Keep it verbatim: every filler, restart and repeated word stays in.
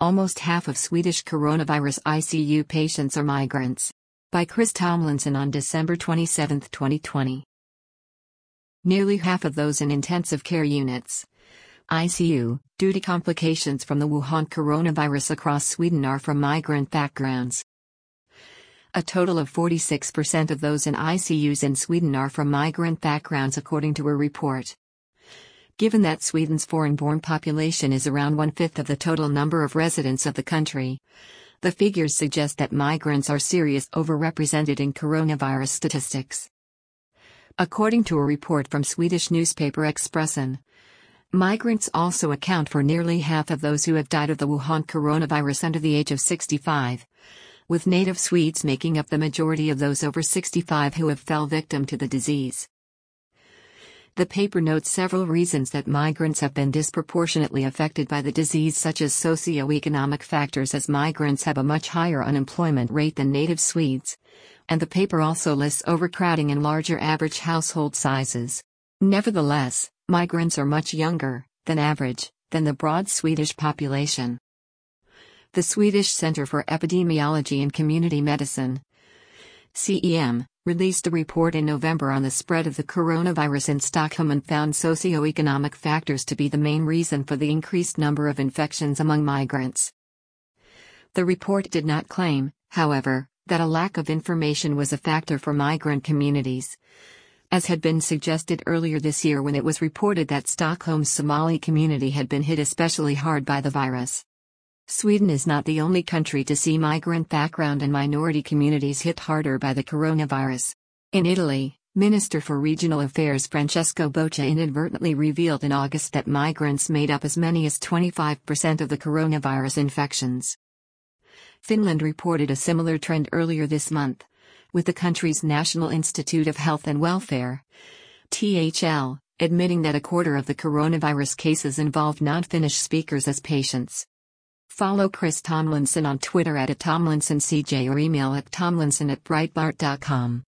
Almost half of Swedish coronavirus I C U patients are migrants. By Chris Tomlinson on December twenty-seventh, twenty twenty. Nearly half of those in intensive care units, I C U, due to complications from the Wuhan coronavirus across Sweden are from migrant backgrounds. A total of forty-six percent of those in I C Us in Sweden are from migrant backgrounds, according to a report. Given that Sweden's foreign-born population is around one-fifth of the total number of residents of the country, the figures suggest that migrants are seriously overrepresented in coronavirus statistics. According to a report from Swedish newspaper Expressen, migrants also account for nearly half of those who have died of the Wuhan coronavirus under the age of sixty-five, with native Swedes making up the majority of those over sixty-five who have fell victim to the disease. The paper notes several reasons that migrants have been disproportionately affected by the disease, such as socio-economic factors, as migrants have a much higher unemployment rate than native Swedes, and the paper also lists overcrowding and larger average household sizes. Nevertheless, migrants are much younger, than average, than the broad Swedish population. The Swedish Center for Epidemiology and Community Medicine, C E M, released a report in November on the spread of the coronavirus in Stockholm and found socioeconomic factors to be the main reason for the increased number of infections among migrants. The report did not claim, however, that a lack of information was a factor for migrant communities, as had been suggested earlier this year when it was reported that Stockholm's Somali community had been hit especially hard by the virus. Sweden is not the only country to see migrant background and minority communities hit harder by the coronavirus. In Italy, Minister for Regional Affairs Francesco Boccia inadvertently revealed in August that migrants made up as many as twenty-five percent of the coronavirus infections. Finland reported a similar trend earlier this month, with the country's National Institute of Health and Welfare, T H L, admitting that a quarter of the coronavirus cases involved non-Finnish speakers as patients. Follow Chris Tomlinson on Twitter at Tomlinson C J or email at tomlinson at breitbart dot com.